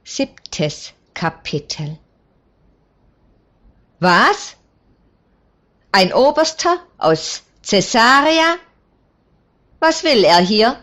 7. Kapitel. Was? Ein Oberster aus Caesarea? Was will er hier?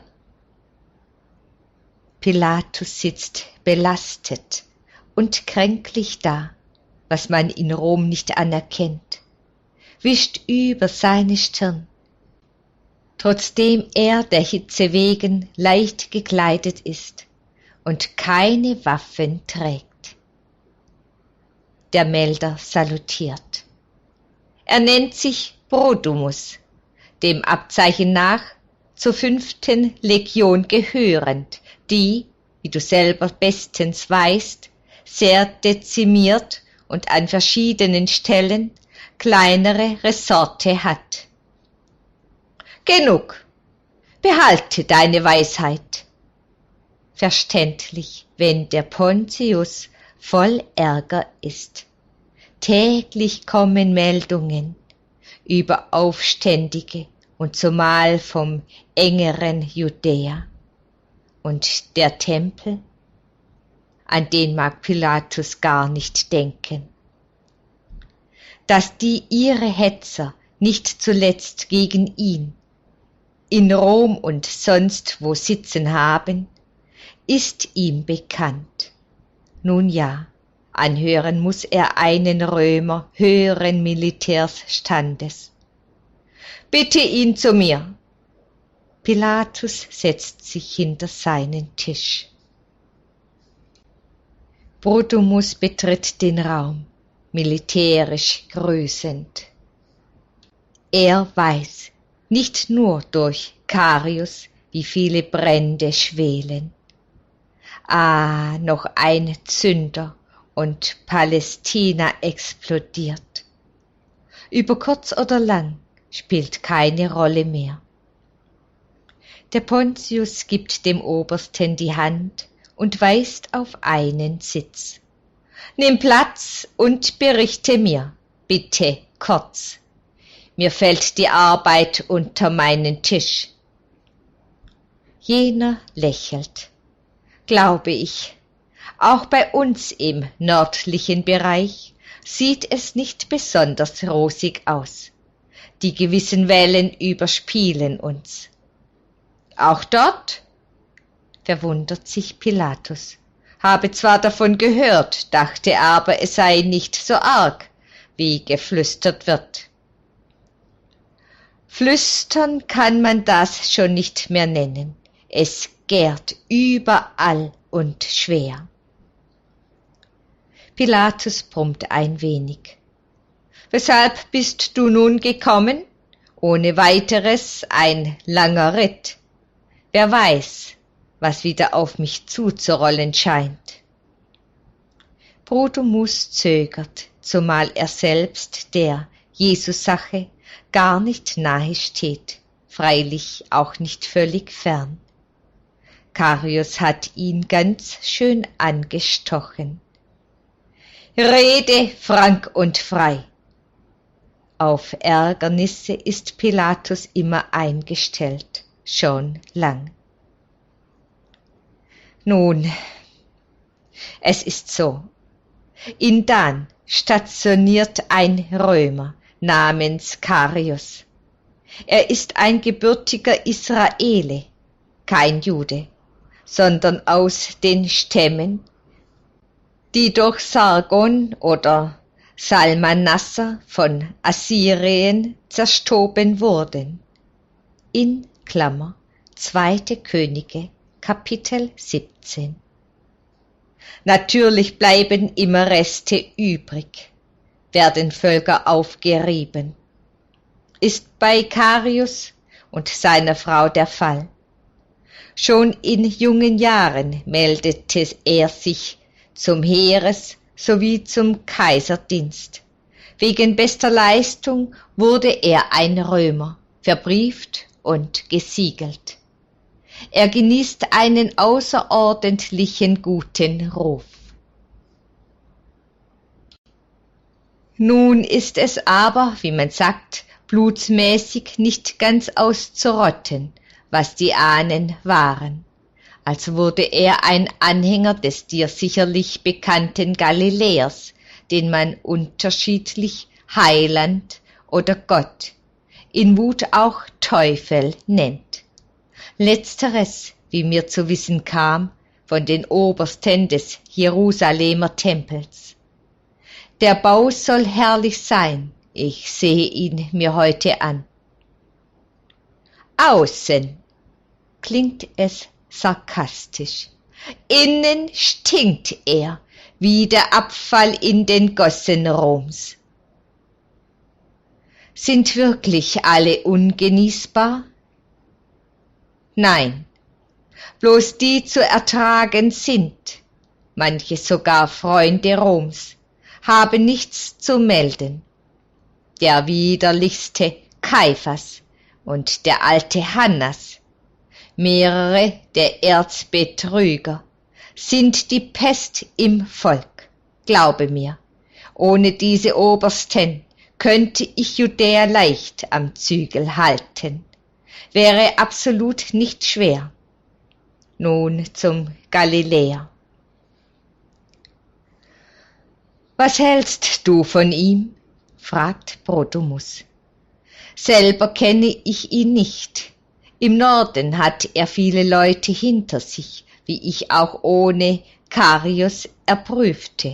Pilatus sitzt belastet und kränklich da, was man in Rom nicht anerkennt, wischt über seine Stirn. Trotzdem er der Hitze wegen leicht gekleidet ist und keine Waffen trägt. Der Melder salutiert. Er nennt sich Brodumus, dem Abzeichen nach zur 5. Legion gehörend, die, wie du selber bestens weißt, sehr dezimiert und an verschiedenen Stellen kleinere Ressorte hat. Genug, behalte deine Weisheit. Verständlich, wenn der Pontius voll Ärger ist. Täglich kommen Meldungen über Aufständige und zumal vom engeren Judäa. Und der Tempel, an den mag Pilatus gar nicht denken. Dass die ihre Hetzer nicht zuletzt gegen ihn in Rom und sonst wo sitzen haben, ist ihm bekannt. Nun ja, anhören muss er einen Römer höheren Militärsstandes. Bitte ihn zu mir. Pilatus setzt sich hinter seinen Tisch. Brodumus betritt den Raum, militärisch grüßend. Er weiß, nicht nur durch Carius, wie viele Brände schwelen. Ah, noch ein Zünder und Palästina explodiert. Über kurz oder lang spielt keine Rolle mehr. Der Pontius gibt dem Obersten die Hand und weist auf einen Sitz. Nimm Platz und berichte mir, bitte kurz. Mir fällt die Arbeit unter meinen Tisch. Jener lächelt. Glaube ich, auch bei uns im nördlichen Bereich sieht es nicht besonders rosig aus. Die gewissen Wellen überspielen uns. Auch dort? Verwundert sich Pilatus. Habe zwar davon gehört, dachte aber, es sei nicht so arg, wie geflüstert wird. Flüstern kann man das schon nicht mehr nennen. Es gärt überall und schwer. Pilatus brummt ein wenig. Weshalb bist du nun gekommen? Ohne weiteres ein langer Ritt. Wer weiß, was wieder auf mich zuzurollen scheint. Brodumus zögert, zumal er selbst der Jesus-Sache gar nicht nahe steht, freilich auch nicht völlig fern. Carius hat ihn ganz schön angestochen. Rede frank und frei. Auf Ärgernisse ist Pilatus immer eingestellt, schon lang. Nun, es ist so. In Dan stationiert ein Römer namens Carius. Er ist ein gebürtiger Israele, kein Jude, sondern aus den Stämmen, die durch Sargon oder Salmanassar von Assyrien zerstoben wurden. In Klammer 2. Könige, Kapitel 17. Natürlich bleiben immer Reste übrig, werden Völker aufgerieben. Ist bei Carius und seiner Frau der Fall. Schon in jungen Jahren meldete er sich zum Heeres- sowie zum Kaiserdienst. Wegen bester Leistung wurde er ein Römer, verbrieft und gesiegelt. Er genießt einen außerordentlichen guten Ruf. Nun ist es aber, wie man sagt, blutsmäßig nicht ganz auszurotten, was die Ahnen waren. als wurde er ein Anhänger des dir sicherlich bekannten Galiläers, den man unterschiedlich Heiland oder Gott, in Wut auch Teufel nennt. Letzteres, wie mir zu wissen kam, von den Obersten des Jerusalemer Tempels. Der Bau soll herrlich sein, ich sehe ihn mir heute an. Außen klingt es sarkastisch, innen stinkt er wie der Abfall in den Gossen Roms. Sind wirklich alle ungenießbar? Nein, bloß die zu ertragen sind, manche sogar Freunde Roms, haben nichts zu melden. Der widerlichste Kaiphas und der alte Hannas, mehrere der Erzbetrüger, sind die Pest im Volk. Glaube mir, ohne diese Obersten könnte ich Judäa leicht am Zügel halten. Wäre absolut nicht schwer. Nun zum Galiläer. Was hältst du von ihm? Fragt Brodomus. Selber kenne ich ihn nicht. Im Norden hat er viele Leute hinter sich, wie ich auch ohne Karius erprüfte.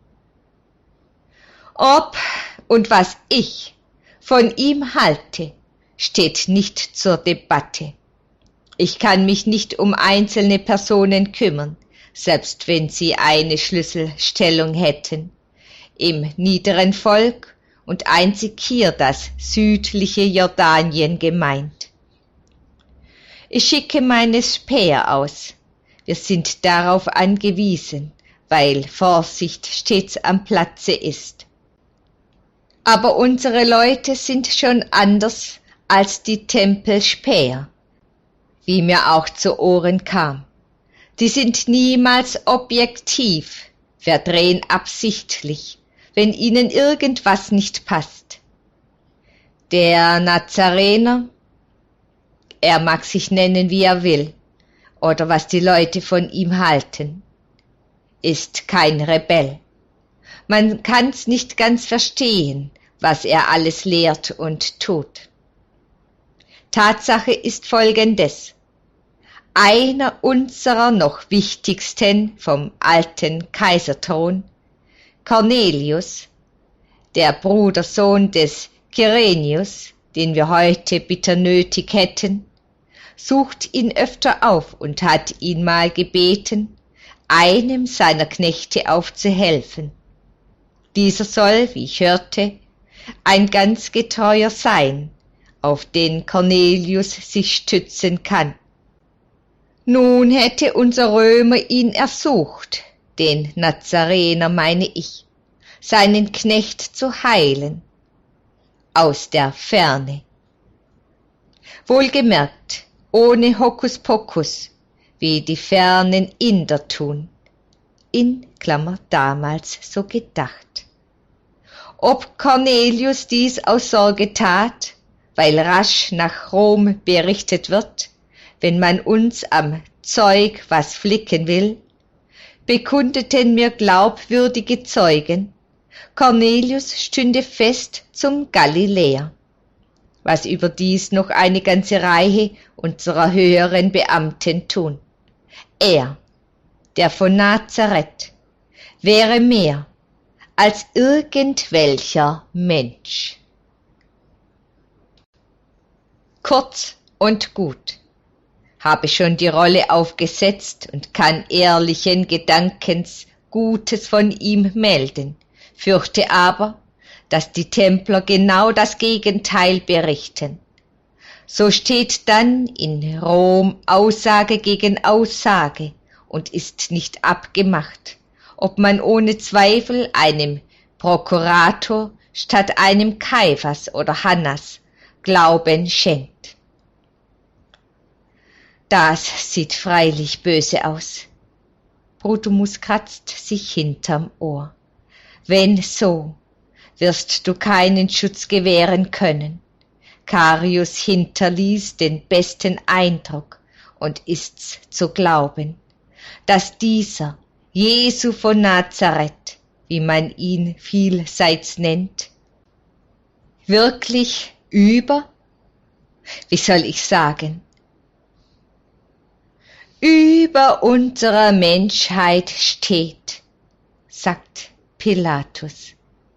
Ob und was ich von ihm halte, steht nicht zur Debatte. Ich kann mich nicht um einzelne Personen kümmern, selbst wenn sie eine Schlüsselstellung hätten. Im niederen Volk und einzig hier das südliche Jordanien gemeint. Ich schicke meine Späher aus. Wir sind darauf angewiesen, weil Vorsicht stets am Platze ist. Aber unsere Leute sind schon anders als die Tempelspäher, wie mir auch zu Ohren kam. Die sind niemals objektiv, verdrehen absichtlich, wenn ihnen irgendwas nicht passt. Der Nazarener, er mag sich nennen, wie er will, oder was die Leute von ihm halten, ist kein Rebell. Man kann's nicht ganz verstehen, was er alles lehrt und tut. Tatsache ist folgendes. Einer unserer noch wichtigsten vom alten Kaiserthron, Cornelius, der Brudersohn des Kyrenius, den wir heute bitter nötig hätten, sucht ihn öfter auf und hat ihn mal gebeten, einem seiner Knechte aufzuhelfen. Dieser soll, wie ich hörte, ein ganz getreuer sein, auf den Cornelius sich stützen kann. Nun hätte unser Römer ihn ersucht, den Nazarener meine ich, seinen Knecht zu heilen, aus der Ferne. Wohlgemerkt, ohne Hokuspokus, wie die fernen Inder tun, in Klammer damals so gedacht. Ob Cornelius dies aus Sorge tat, weil rasch nach Rom berichtet wird, wenn man uns am Zeug was flicken will, bekundeten mir glaubwürdige Zeugen, Cornelius stünde fest zum Galiläer, was überdies noch eine ganze Reihe unserer höheren Beamten tun. Er, der von Nazareth, wäre mehr als irgendwelcher Mensch. Kurz und gut, habe schon die Rolle aufgesetzt und kann ehrlichen Gedankens Gutes von ihm melden, fürchte aber, dass die Templer genau das Gegenteil berichten. So steht dann in Rom Aussage gegen Aussage und ist nicht abgemacht, ob man ohne Zweifel einem Prokurator statt einem Kaiphas oder Hannas Glauben schenkt. Das sieht freilich böse aus. Brodomus kratzt sich hinterm Ohr. Wenn so, wirst du keinen Schutz gewähren können. Karius hinterließ den besten Eindruck und ist's zu glauben, dass dieser Jesu von Nazareth, wie man ihn vielseits nennt, wirklich über unserer Menschheit steht, sagt Pilatus.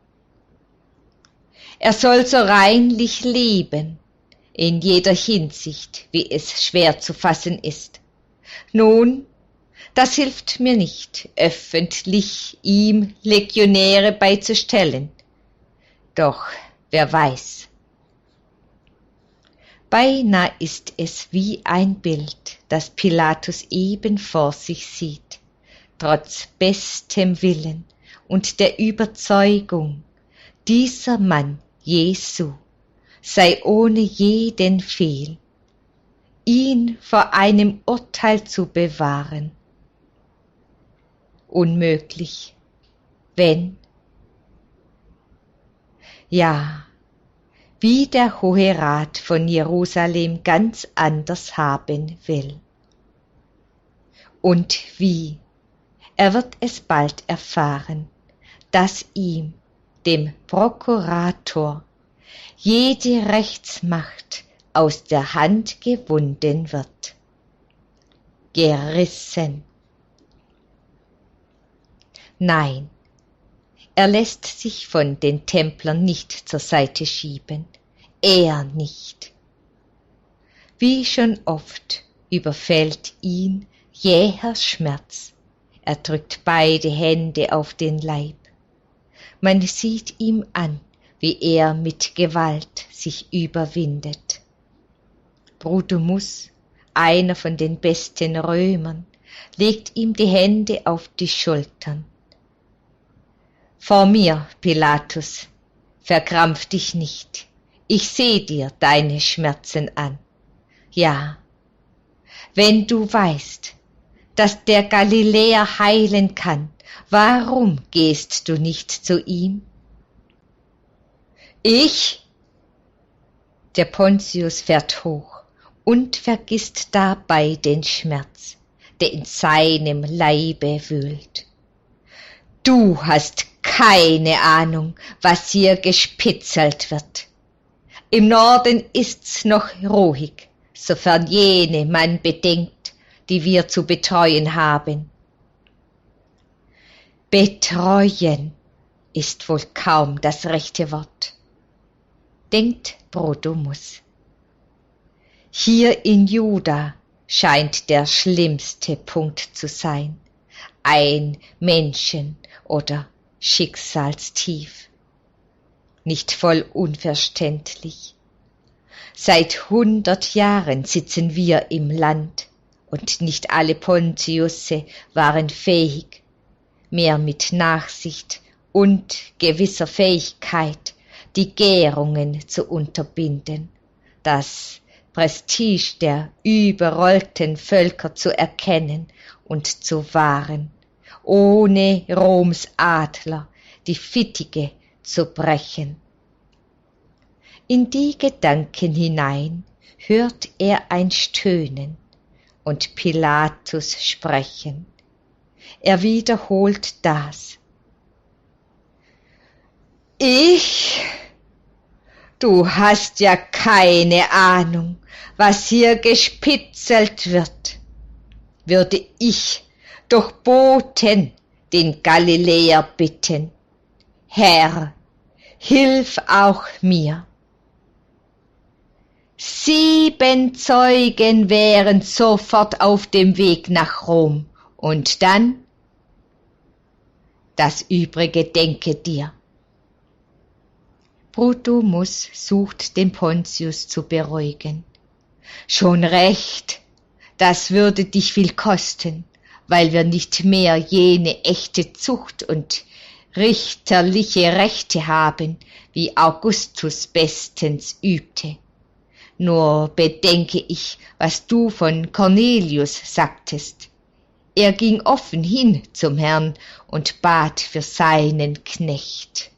Er soll so reinlich leben, in jeder Hinsicht, wie es schwer zu fassen ist. Nun, das hilft mir nicht, öffentlich ihm Legionäre beizustellen. Doch wer weiß. Beinahe ist es wie ein Bild, das Pilatus eben vor sich sieht, trotz bestem Willen und der Überzeugung, dieser Mann Jesu sei ohne jeden Fehl, ihn vor einem Urteil zu bewahren. Unmöglich, wenn. Ja, wie der Hohe Rat von Jerusalem ganz anders haben will. Und wie, er wird es bald erfahren, dass ihm, dem Prokurator, jede Rechtsmacht aus der Hand gewunden wird. Gerissen. Nein, er lässt sich von den Templern nicht zur Seite schieben, er nicht. Wie schon oft überfällt ihn jäher Schmerz, er drückt beide Hände auf den Leib. Man sieht ihm an, wie er mit Gewalt sich überwindet. Brutus, einer von den besten Römern, legt ihm die Hände auf die Schultern. Vor mir, Pilatus, verkrampf dich nicht, ich seh dir deine Schmerzen an. Ja, wenn du weißt, dass der Galiläer heilen kann, warum gehst du nicht zu ihm? Ich? Der Pontius fährt hoch und vergisst dabei den Schmerz, der in seinem Leibe wühlt. Du hast keine Ahnung, was hier gespitzelt wird. Im Norden ist's noch ruhig, sofern jene man bedenkt, die wir zu betreuen haben. Betreuen ist wohl kaum das rechte Wort, denkt Brodomus. Hier in Juda scheint der schlimmste Punkt zu sein, ein Menschen- oder Schicksalstief. Nicht voll unverständlich. Seit 100 Jahren sitzen wir im Land und nicht alle Pontiusse waren fähig, mehr mit Nachsicht und gewisser Fähigkeit die Gärungen zu unterbinden, das Prestige der überrollten Völker zu erkennen und zu wahren, ohne Roms Adler die Fittige zu brechen. In die Gedanken hinein hört er ein Stöhnen und Pilatus sprechen. Er wiederholt das. Ich? Du hast ja keine Ahnung, was hier gespitzelt wird. Würde ich durch Boten den Galiläer bitten. Herr, hilf auch mir. 7 Zeugen wären sofort auf dem Weg nach Rom. Und dann? Das Übrige denke dir. Brutus sucht den Pontius zu beruhigen. Schon recht, das würde dich viel kosten, weil wir nicht mehr jene echte Zucht und richterliche Rechte haben, wie Augustus bestens übte. Nur bedenke ich, was du von Cornelius sagtest. Er ging offen hin zum Herrn und bat für seinen Knecht.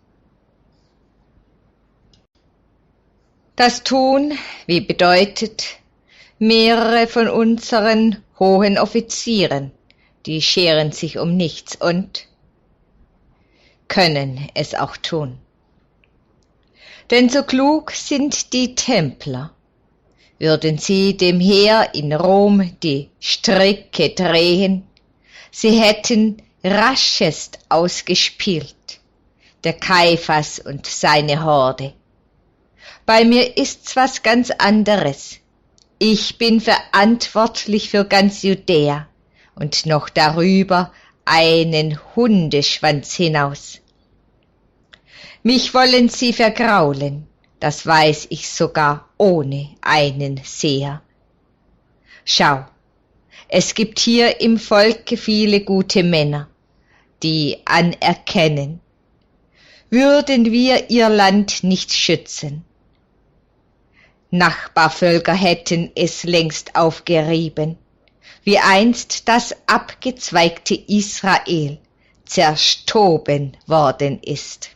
Das Tun, wie bedeutet, Mehrere von unseren hohen Offizieren, die scheren sich um nichts und können es auch tun. Denn so klug sind die Templer, würden sie dem Heer in Rom die Stricke drehen, sie hätten raschest ausgespielt, der Kaiphas und seine Horde. Bei mir ist's was ganz anderes. Ich bin verantwortlich für ganz Judäa und noch darüber einen Hundeschwanz hinaus. Mich wollen sie vergraulen, das weiß ich sogar ohne einen Seher. Schau, es gibt hier im Volke viele gute Männer, die anerkennen, würden wir ihr Land nicht schützen. Nachbarvölker hätten es längst aufgerieben, wie einst das abgezweigte Israel zerstoben worden ist.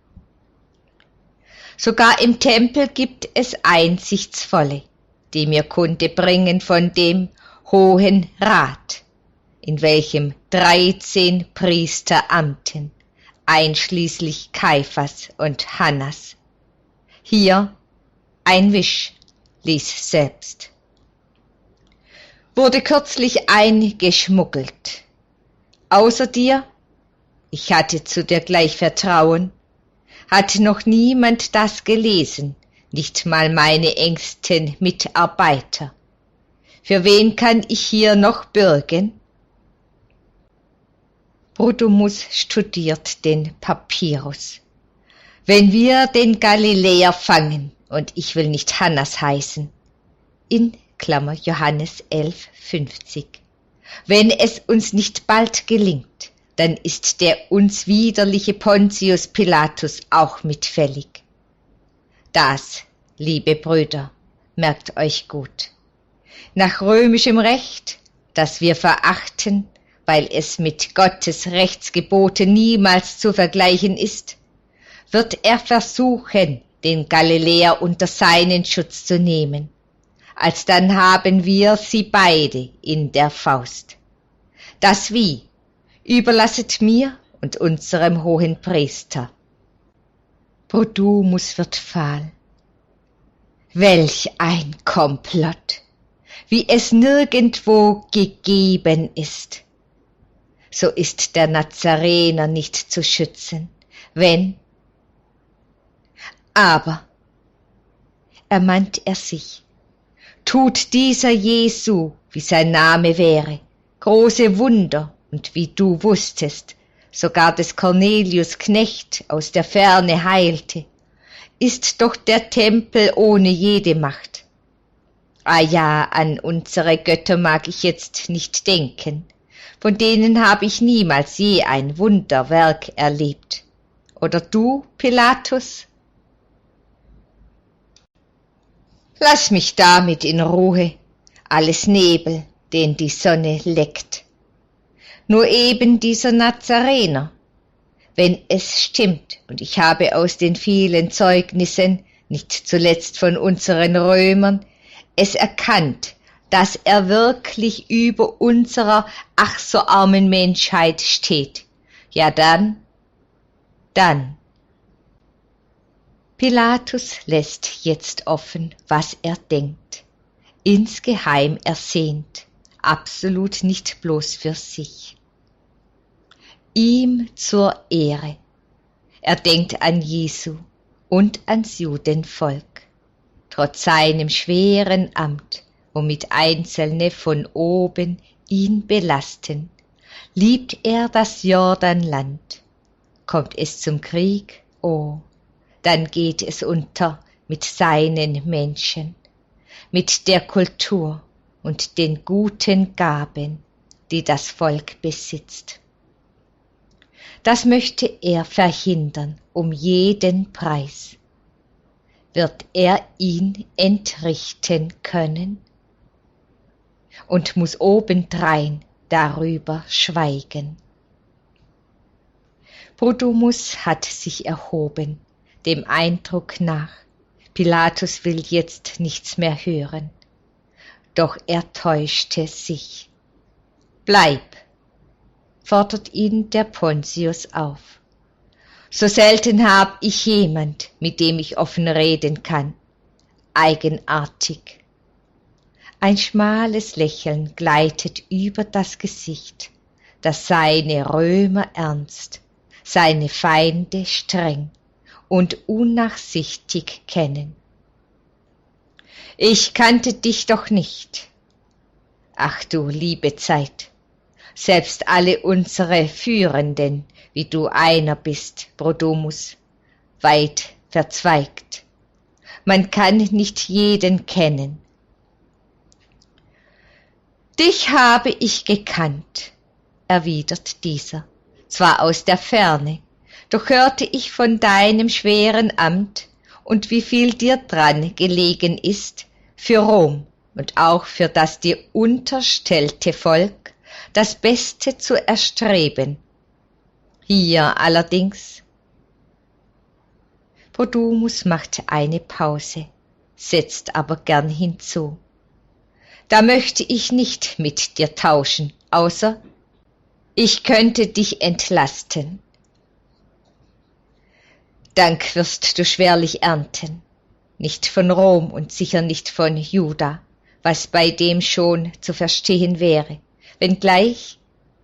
Sogar im Tempel gibt es Einsichtsvolle, die mir Kunde bringen von dem Hohen Rat, in welchem 13 Priester amten, einschließlich Kaiphas und Hannas. Hier ein Wisch ließ selbst. Wurde kürzlich eingeschmuggelt. Außer dir, ich hatte zu dir gleich Vertrauen, hat noch niemand das gelesen, nicht mal meine engsten Mitarbeiter. Für wen kann ich hier noch bürgen? Bruttimus studiert den Papyrus. Wenn wir den Galiläer fangen, und ich will nicht Hannas heißen, in Klammer Johannes 11,50. Wenn es uns nicht bald gelingt, dann ist der uns widerliche Pontius Pilatus auch mitfällig. Das, liebe Brüder, merkt euch gut. Nach römischem Recht, das wir verachten, weil es mit Gottes Rechtsgeboten niemals zu vergleichen ist, wird er versuchen, den Galiläer unter seinen Schutz zu nehmen. Alsdann haben wir sie beide in der Faust. Das Wie überlasset mir und unserem hohen Priester. Bruttimus wird fahl. Welch ein Komplott, wie es nirgendwo gegeben ist. So ist der Nazarener nicht zu schützen, wenn. Aber, ermannt er sich, tut dieser Jesu, wie sein Name wäre, große Wunder, und wie du wusstest, sogar des Cornelius Knecht aus der Ferne heilte, ist doch der Tempel ohne jede Macht. Ah ja, an unsere Götter mag ich jetzt nicht denken, von denen habe ich niemals je ein Wunderwerk erlebt. Oder du, Pilatus? Lass mich damit in Ruhe, alles Nebel, den die Sonne leckt. Nur eben dieser Nazarener, wenn es stimmt, und ich habe aus den vielen Zeugnissen, nicht zuletzt von unseren Römern, es erkannt, dass er wirklich über unserer ach so armen Menschheit steht, ja dann. Pilatus lässt jetzt offen, was er denkt, insgeheim ersehnt, absolut nicht bloß für sich. Ihm zur Ehre. Er denkt an Jesu und ans Judenvolk. Trotz seinem schweren Amt, womit Einzelne von oben ihn belasten, liebt er das Jordanland. Kommt es zum Krieg, oh, dann geht es unter mit seinen Menschen, mit der Kultur und den guten Gaben, die das Volk besitzt. Das möchte er verhindern, um jeden Preis. Wird er ihn entrichten können? Und muss obendrein darüber schweigen. Bruttimus hat sich erhoben, dem Eindruck nach, Pilatus will jetzt nichts mehr hören. doch er täuschte sich. Bleib, fordert ihn der Pontius auf. So selten hab ich jemand, mit dem ich offen reden kann. Eigenartig. Ein schmales Lächeln gleitet über das Gesicht, das seine Römer ernst, seine Feinde streng und unnachsichtig kennen. Ich kannte dich doch nicht. Ach du liebe Zeit, selbst alle unsere Führenden, wie du einer bist, Brodomus, weit verzweigt. Man kann nicht jeden kennen. Dich habe ich gekannt, erwidert dieser, zwar aus der Ferne, doch hörte ich von deinem schweren Amt und wie viel dir dran gelegen ist, für Rom und auch für das dir unterstellte Volk das Beste zu erstreben. Hier allerdings. Brodomus macht eine Pause, setzt aber gern hinzu. Da möchte ich nicht mit dir tauschen, außer ich könnte dich entlasten. Dank wirst du schwerlich ernten, nicht von Rom und sicher nicht von Juda, was bei dem schon zu verstehen wäre, wenngleich.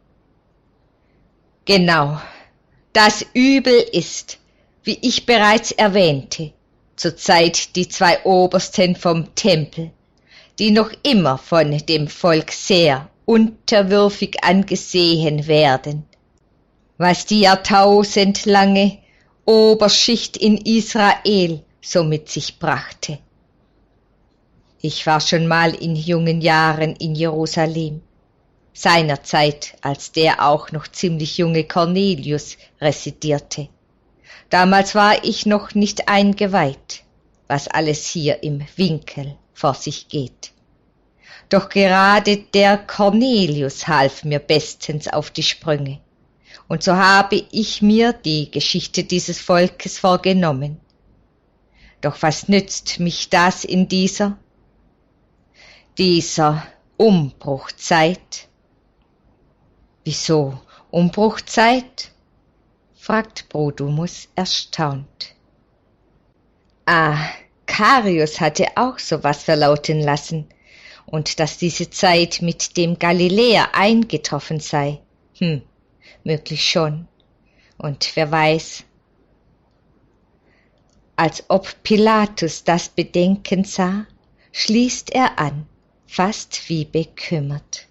Genau, das Übel ist, wie ich bereits erwähnte, zurzeit die zwei Obersten vom Tempel, die noch immer von dem Volk sehr unterwürfig angesehen werden, was die jahrtausendlange Oberschicht in Israel so mit sich brachte. Ich war schon mal in jungen Jahren in Jerusalem, seinerzeit, als der auch noch ziemlich junge Cornelius residierte. Damals war ich noch nicht eingeweiht, was alles hier im Winkel vor sich geht. Doch gerade der Cornelius half mir bestens auf die Sprünge, und so habe ich mir die Geschichte dieses Volkes vorgenommen. Doch was nützt mich das in dieser Umbruchzeit? Wieso Umbruchzeit? Fragt Brodomus erstaunt. Carius hatte auch so was verlauten lassen, und dass diese Zeit mit dem Galiläer eingetroffen sei. Möglich schon. Und wer weiß. Als ob Pilatus das bedenkend sah, schließt er an, fast wie bekümmert.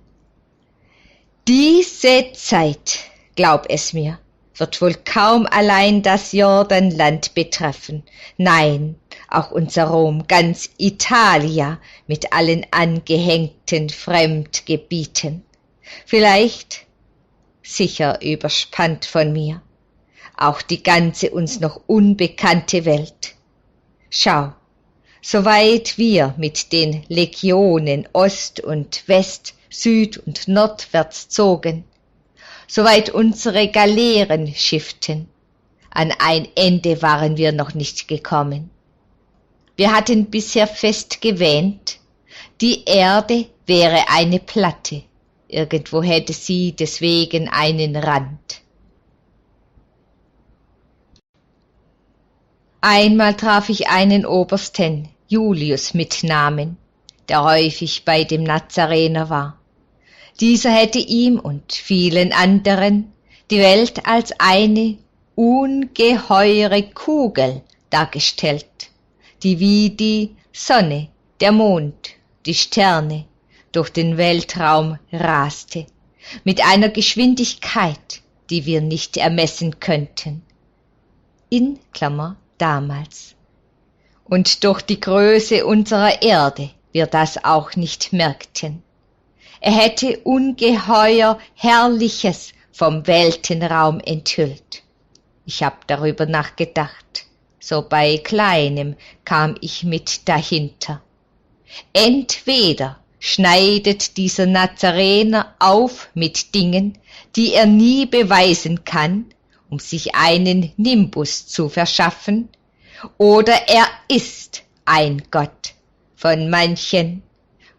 Diese Zeit, glaub es mir, wird wohl kaum allein das Jordanland betreffen. Nein, auch unser Rom, ganz Italia mit allen angehängten Fremdgebieten. Vielleicht, sicher überspannt von mir, auch die ganze uns noch unbekannte Welt. Schau, soweit wir mit den Legionen Ost und West, Süd und Nordwärts zogen, soweit unsere Galeeren schifften, an ein Ende waren wir noch nicht gekommen. Wir hatten bisher fest gewähnt, die Erde wäre eine Platte, irgendwo hätte sie deswegen einen Rand. Einmal traf ich einen Obersten, Julius mit Namen, der häufig bei dem Nazarener war. Dieser hätte ihm und vielen anderen die Welt als eine ungeheure Kugel dargestellt, die wie die Sonne, der Mond, die Sterne durch den Weltraum raste, mit einer Geschwindigkeit, die wir nicht ermessen könnten. In Klammer damals. Und durch die Größe unserer Erde wir das auch nicht merkten. Er hätte ungeheuer Herrliches vom Weltenraum enthüllt. Ich hab darüber nachgedacht. So bei Kleinem kam ich mit dahinter. Entweder schneidet dieser Nazarener auf mit Dingen, die er nie beweisen kann, um sich einen Nimbus zu verschaffen, oder er ist ein Gott von manchen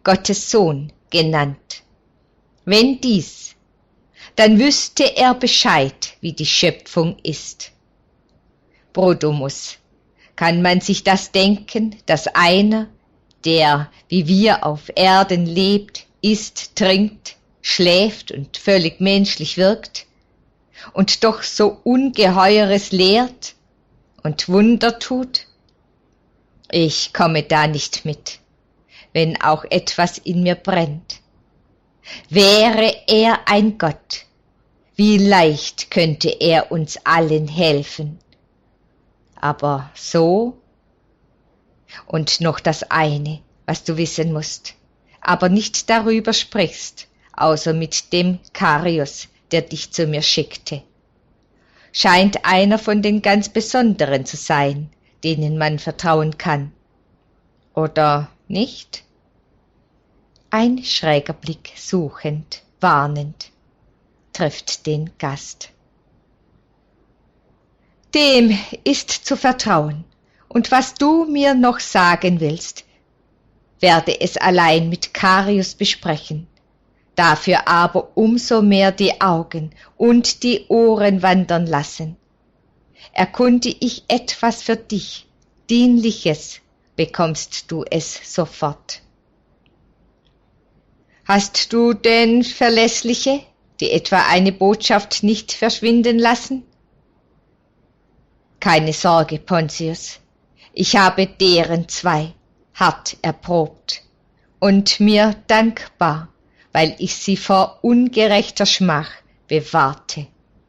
Gottes Sohn genannt. Wenn dies, dann wüsste er Bescheid, wie die Schöpfung ist. Brodomus, kann man sich das denken, dass einer, der wie wir auf Erden lebt, isst, trinkt, schläft und völlig menschlich wirkt, und doch so Ungeheures lehrt und Wunder tut? Ich komme da nicht mit, wenn auch etwas in mir brennt. Wäre er ein Gott, wie leicht könnte er uns allen helfen. Aber so, und noch das eine, was du wissen musst, aber nicht darüber sprichst, außer mit dem Karius, der dich zu mir schickte. Scheint einer von den ganz Besonderen zu sein, denen man vertrauen kann. Oder nicht? Ein schräger Blick suchend, warnend, trifft den Gast. Dem ist zu vertrauen, und was du mir noch sagen willst, werde es allein mit Karius besprechen, dafür aber umso mehr die Augen und die Ohren wandern lassen. Erkunde ich etwas für dich, Dienliches, bekommst du es sofort. Hast du denn Verlässliche, die etwa eine Botschaft nicht verschwinden lassen? Keine Sorge, Pontius, ich habe deren 2 hart erprobt und mir dankbar, weil ich sie vor ungerechter Schmach bewahrte.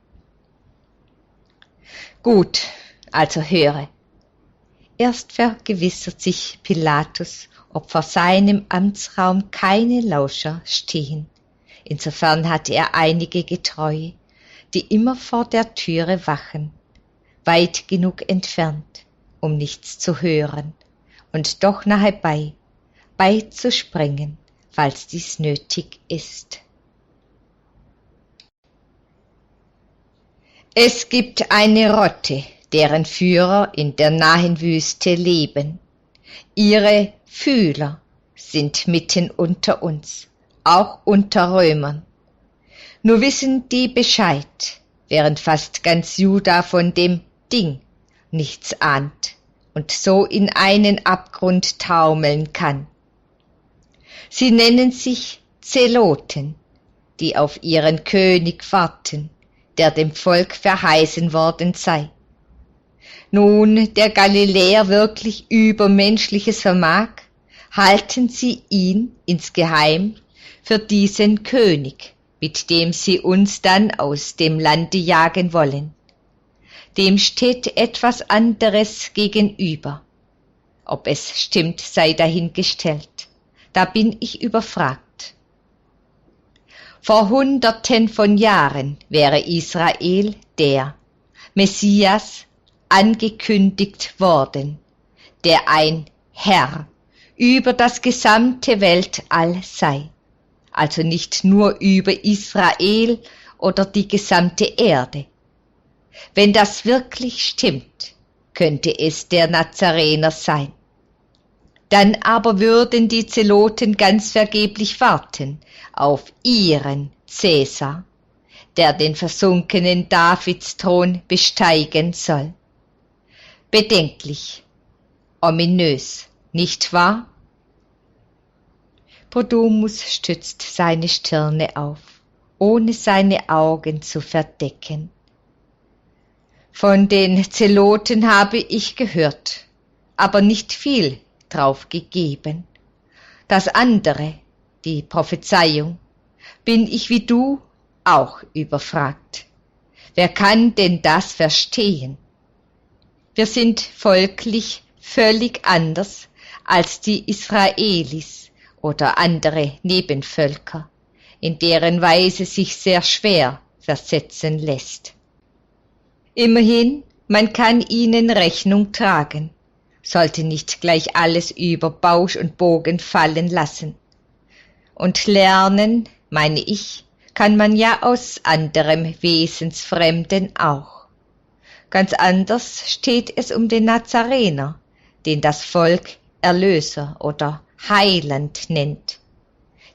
Gut, also höre. Erst vergewissert sich Pilatus, ob vor seinem Amtsraum keine Lauscher stehen. Insofern hat er einige Getreue, die immer vor der Türe wachen, weit genug entfernt, um nichts zu hören, und doch nahe beizuspringen, falls dies nötig ist. Es gibt eine Rotte, deren Führer in der nahen Wüste leben. Ihre Fühler sind mitten unter uns, auch unter Römern. Nur wissen die Bescheid, während fast ganz Juda von dem Ding nichts ahnt und so in einen Abgrund taumeln kann. Sie nennen sich Zeloten, die auf ihren König warten, der dem Volk verheißen worden sei. Nun der Galiläer wirklich Übermenschliches vermag, halten sie ihn insgeheim für diesen König, mit dem sie uns dann aus dem Lande jagen wollen. Dem steht etwas anderes gegenüber. Ob es stimmt, sei dahingestellt. Da bin ich überfragt. Vor Hunderten von Jahren wäre Israel der Messias angekündigt worden, der ein Herr über das gesamte Weltall sei, also nicht nur über Israel oder die gesamte Erde. Wenn das wirklich stimmt, könnte es der Nazarener sein. Dann aber würden die Zeloten ganz vergeblich warten auf ihren Cäsar, der den versunkenen Davidsthron besteigen soll. Bedenklich, ominös, nicht wahr? Brodomus stützt seine Stirne auf, ohne seine Augen zu verdecken. Von den Zeloten habe ich gehört, aber nicht viel drauf gegeben. Das andere, die Prophezeiung, bin ich wie du auch überfragt. Wer kann denn das verstehen? Wir sind folglich völlig anders als die Israelis oder andere Nebenvölker, in deren Weise sich sehr schwer versetzen lässt. Immerhin, man kann ihnen Rechnung tragen, sollte nicht gleich alles über Bausch und Bogen fallen lassen. Und lernen, meine ich, kann man ja aus anderem Wesensfremden auch. Ganz anders steht es um den Nazarener, den das Volk Erlöser oder Heiland nennt,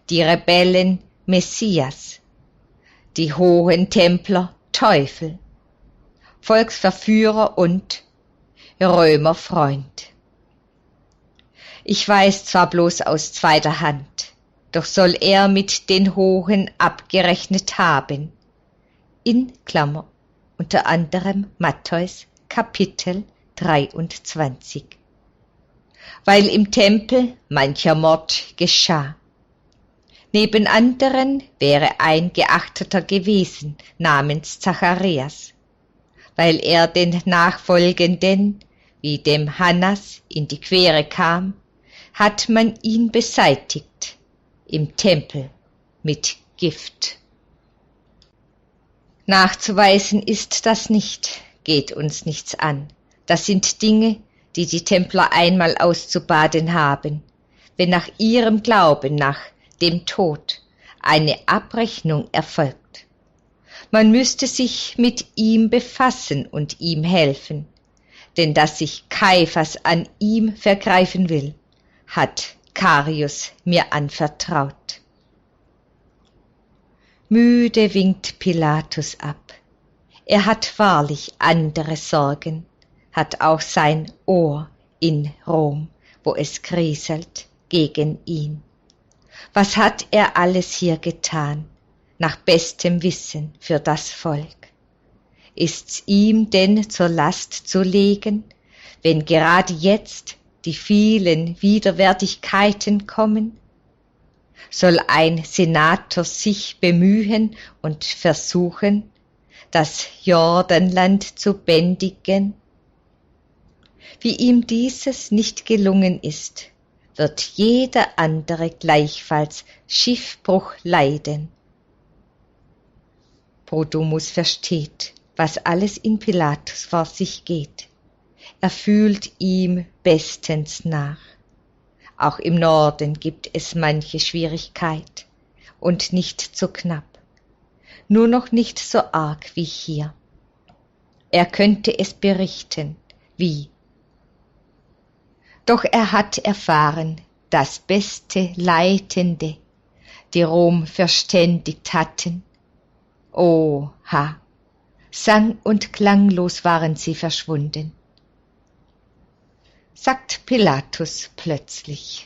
die Rebellen Messias, die hohen Templer Teufel, Volksverführer und Römerfreund. Ich weiß zwar bloß aus zweiter Hand, doch soll er mit den Hohen abgerechnet haben. In Klammer, unter anderem Matthäus, Kapitel 23. Weil im Tempel mancher Mord geschah. Neben anderen wäre ein Geachteter gewesen, namens Zacharias, weil er den Nachfolgenden, wie dem Hannas, in die Quere kam, hat man ihn beseitigt im Tempel mit Gift. Nachzuweisen ist das nicht, geht uns nichts an. Das sind Dinge, die die Templer einmal auszubaden haben, wenn nach ihrem Glauben nach dem Tod eine Abrechnung erfolgt. Man müsste sich mit ihm befassen und ihm helfen, denn dass sich Kaiphas an ihm vergreifen will, hat Karius mir anvertraut. Müde winkt Pilatus ab. Er hat wahrlich andere Sorgen, hat auch sein Ohr in Rom, wo es kriselt gegen ihn. Was hat er alles hier getan, nach bestem Wissen für das Volk? Ist's ihm denn zur Last zu legen, wenn gerade jetzt die vielen Widerwärtigkeiten kommen? Soll ein Senator sich bemühen und versuchen, das Jordanland zu bändigen? Wie ihm dieses nicht gelungen ist, wird jeder andere gleichfalls Schiffbruch leiden. Brodumus versteht, was alles in Pilatus vor sich geht. Er fühlt ihm bestens nach. Auch im Norden gibt es manche Schwierigkeit und nicht zu knapp, nur noch nicht so arg wie hier. Er könnte es berichten, wie. Doch er hat erfahren, dass beste Leitende, die Rom verständigt hatten, oha, sang- und klanglos waren sie verschwunden. Sagt Pilatus plötzlich.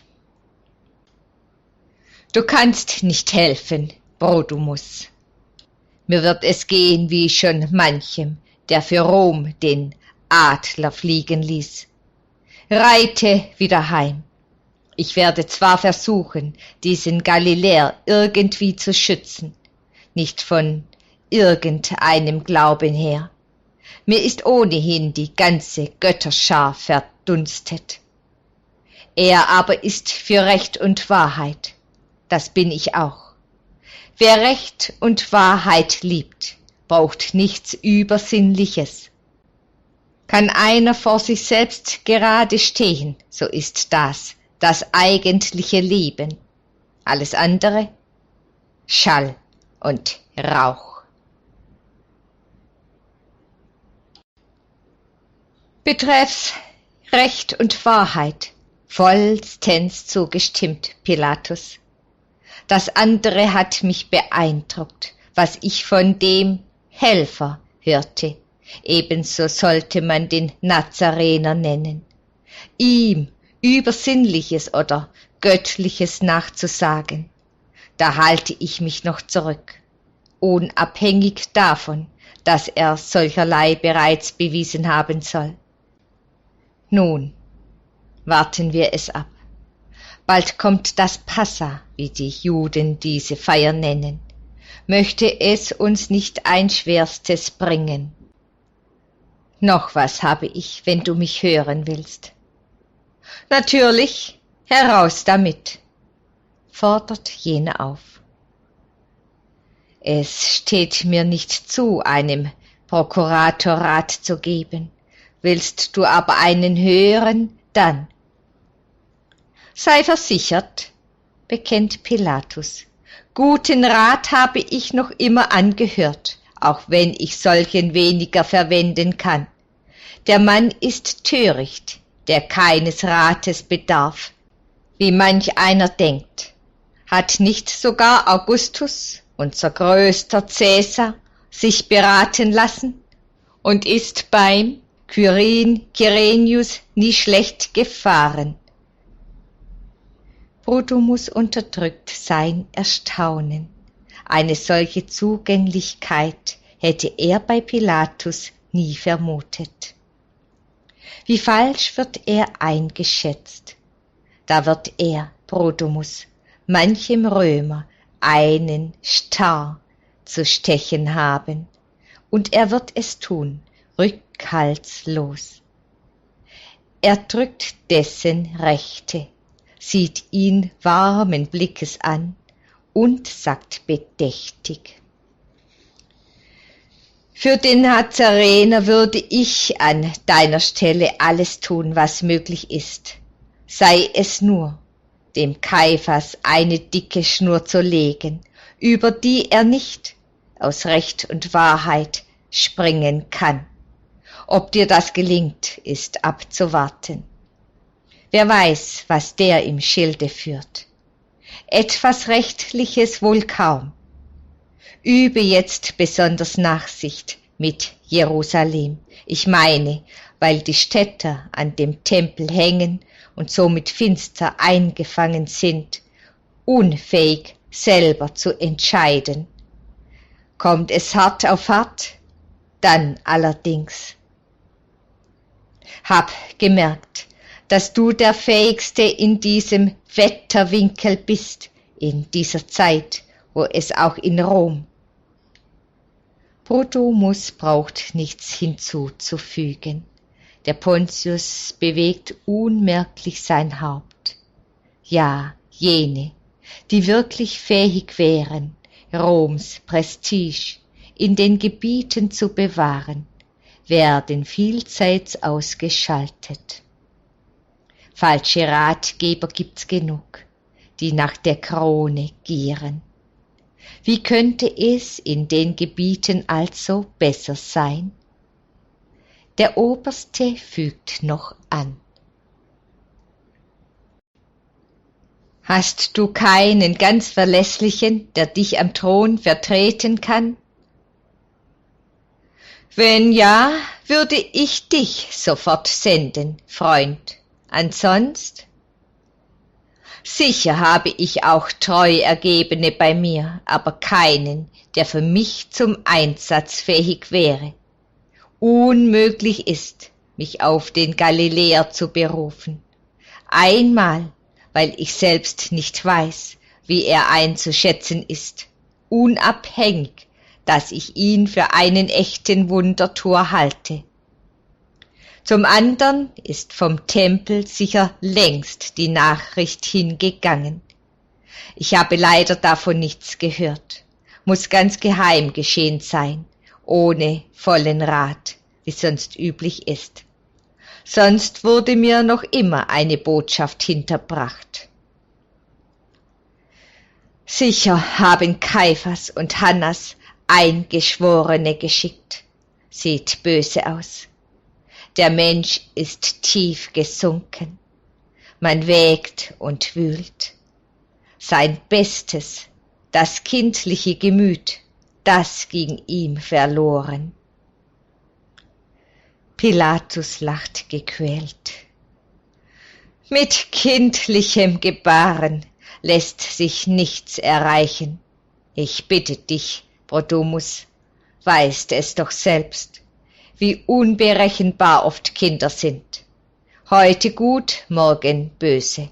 Du kannst nicht helfen, Brodumus. Mir wird es gehen wie schon manchem, der für Rom den Adler fliegen ließ. Reite wieder heim. Ich werde zwar versuchen, diesen Galiläer irgendwie zu schützen, nicht von irgendeinem Glauben her. Mir ist ohnehin die ganze Götterschar verdunstet. Er aber ist für Recht und Wahrheit. Das bin ich auch. Wer Recht und Wahrheit liebt, braucht nichts Übersinnliches. Kann einer vor sich selbst gerade stehen, so ist das eigentliche Leben. Alles andere Schall und Rauch. Betreffs Recht und Wahrheit vollstens zugestimmt, Pilatus. Das andere hat mich beeindruckt, was ich von dem Helfer hörte. Ebenso sollte man den Nazarener nennen. Ihm Übersinnliches oder Göttliches nachzusagen, da halte ich mich noch zurück, unabhängig davon, dass er solcherlei bereits bewiesen haben soll. Nun, warten wir es ab. Bald kommt das Passa, wie die Juden diese Feier nennen. Möchte es uns nicht ein Schwerstes bringen? Noch was habe ich, wenn du mich hören willst. Natürlich, heraus damit, fordert jene auf. Es steht mir nicht zu, einem Prokurator Rat zu geben. Willst du aber einen hören, dann. Sei versichert, bekennt Pilatus, guten Rat habe ich noch immer angehört, auch wenn ich solchen weniger verwenden kann. Der Mann ist töricht, der keines Rates bedarf, wie manch einer denkt. Hat nicht sogar Augustus, unser größter Cäsar, sich beraten lassen und ist beim Kyrenius nie schlecht gefahren? Bruttimus unterdrückt sein Erstaunen. Eine solche Zugänglichkeit hätte er bei Pilatus nie vermutet. Wie falsch wird er eingeschätzt. Da wird er, Bruttimus, manchem Römer einen Star zu stechen haben, und er wird es tun, rückhaltslos. Er drückt dessen Rechte, sieht ihn warmen Blickes an und sagt bedächtig: Für den Nazarener würde ich an deiner Stelle alles tun, was möglich ist, sei es nur, dem Kaiphas eine dicke Schnur zu legen, über die er nicht aus Recht und Wahrheit springen kann. Ob dir das gelingt, ist abzuwarten. Wer weiß, was der im Schilde führt. Etwas Rechtliches wohl kaum. Übe jetzt besonders Nachsicht mit Jerusalem. Ich meine, weil die Städter an dem Tempel hängen und somit finster eingefangen sind, unfähig selber zu entscheiden. Kommt es hart auf hart, dann allerdings. Hab gemerkt, dass du der Fähigste in diesem Wetterwinkel bist, in dieser Zeit, wo es auch in Rom. Bruttimus braucht nichts hinzuzufügen. Der Pontius bewegt unmerklich sein Haupt. Ja, jene, die wirklich fähig wären, Roms Prestige in den Gebieten zu bewahren, werden vielseits ausgeschaltet. Falsche Ratgeber gibt's genug, die nach der Krone gieren. Wie könnte es in den Gebieten also besser sein? Der Oberste fügt noch an: Hast du keinen ganz Verlässlichen, der dich am Thron vertreten kann? Wenn ja, würde ich dich sofort senden, Freund. Ansonst? Sicher habe ich auch treu Ergebene bei mir, aber keinen, der für mich zum Einsatz fähig wäre. Unmöglich ist, mich auf den Galiläer zu berufen. Einmal, weil ich selbst nicht weiß, wie er einzuschätzen ist, unabhängig, dass ich ihn für einen echten Wundertuer halte. Zum anderen ist vom Tempel sicher längst die Nachricht hingegangen. Ich habe leider davon nichts gehört. Muss ganz geheim geschehen sein, ohne vollen Rat, wie sonst üblich ist. Sonst wurde mir noch immer eine Botschaft hinterbracht. Sicher haben Kaiphas und Hannas Eingeschworene geschickt. Sieht böse aus. Der Mensch ist tief gesunken. Man wägt und wühlt. Sein Bestes, das kindliche Gemüt, das ging ihm verloren. Pilatus lacht gequält. Mit kindlichem Gebaren lässt sich nichts erreichen. Ich bitte dich, Bruttimus, weißt es doch selbst, wie unberechenbar oft Kinder sind. Heute gut, morgen böse.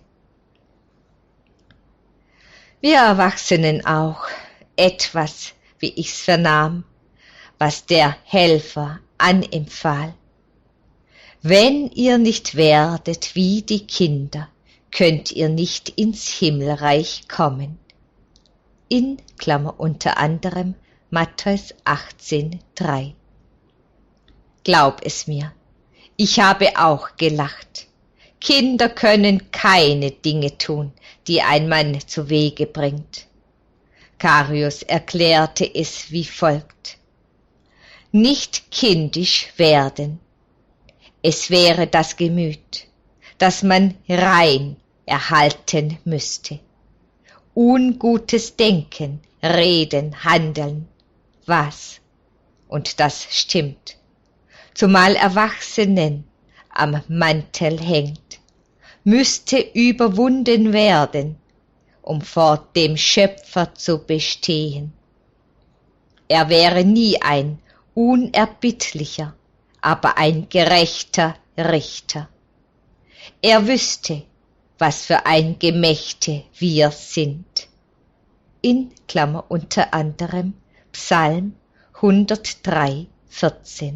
Wir Erwachsenen auch, etwas, wie ich's vernahm, was der Helfer anempfahl. Wenn ihr nicht werdet wie die Kinder, könnt ihr nicht ins Himmelreich kommen. In Klammer unter anderem Matthäus 18,3. Glaub es mir, ich habe auch gelacht. Kinder können keine Dinge tun, die ein Mann zu Wege bringt. Carius erklärte es wie folgt: Nicht kindisch werden. Es wäre das Gemüt, das man rein erhalten müsste. ungutes Denken, Reden, Handeln. Was? Und das stimmt. Zumal Erwachsenen am Mantel hängt, müsste überwunden werden, um vor dem Schöpfer zu bestehen. Er wäre nie ein unerbittlicher, aber ein gerechter Richter. Er wüsste, was für ein Gemächte wir sind. In Klammer unter anderem Psalm 103, 14.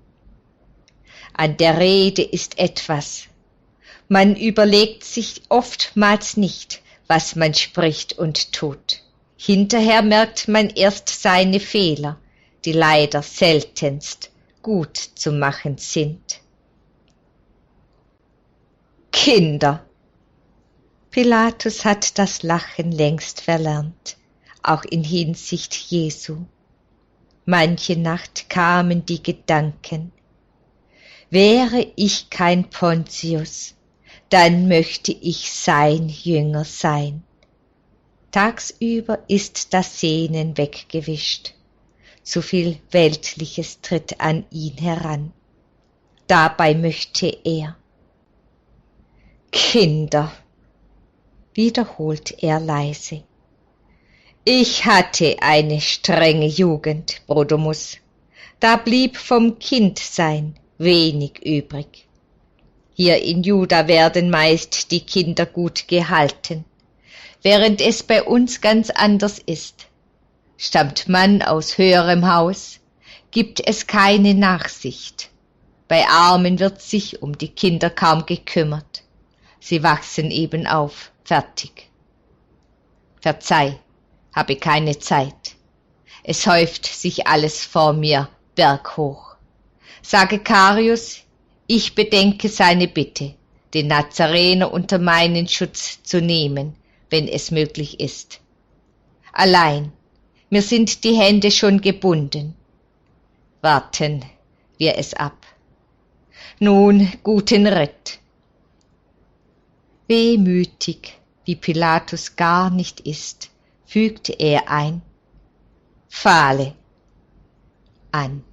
An der Rede ist etwas. Man überlegt sich oftmals nicht, was man spricht und tut. Hinterher merkt man erst seine Fehler, die leider seltenst gut zu machen sind. Kinder! Pilatus hat das Lachen längst verlernt, auch in Hinsicht Jesu. Manche Nacht kamen die Gedanken, wäre ich kein Pontius, dann möchte ich sein Jünger sein. Tagsüber ist das Sehnen weggewischt, zu viel Weltliches tritt an ihn heran. Dabei möchte er. Kinder, wiederholt er leise. Ich hatte eine strenge Jugend, Brodomus. Da blieb vom Kindsein wenig übrig. Hier in Juda werden meist die Kinder gut gehalten, während es bei uns ganz anders ist. Stammt man aus höherem Haus, gibt es keine Nachsicht. Bei Armen wird sich um die Kinder kaum gekümmert. Sie wachsen eben auf, fertig. Verzeih, habe keine Zeit. Es häuft sich alles vor mir berghoch. Sage Carius, ich bedenke seine Bitte, den Nazarener unter meinen Schutz zu nehmen, wenn es möglich ist. Allein, mir sind die Hände schon gebunden. Warten wir es ab. Nun, guten Ritt. Wehmütig, wie Pilatus gar nicht ist, fügte er ein, Fahle an.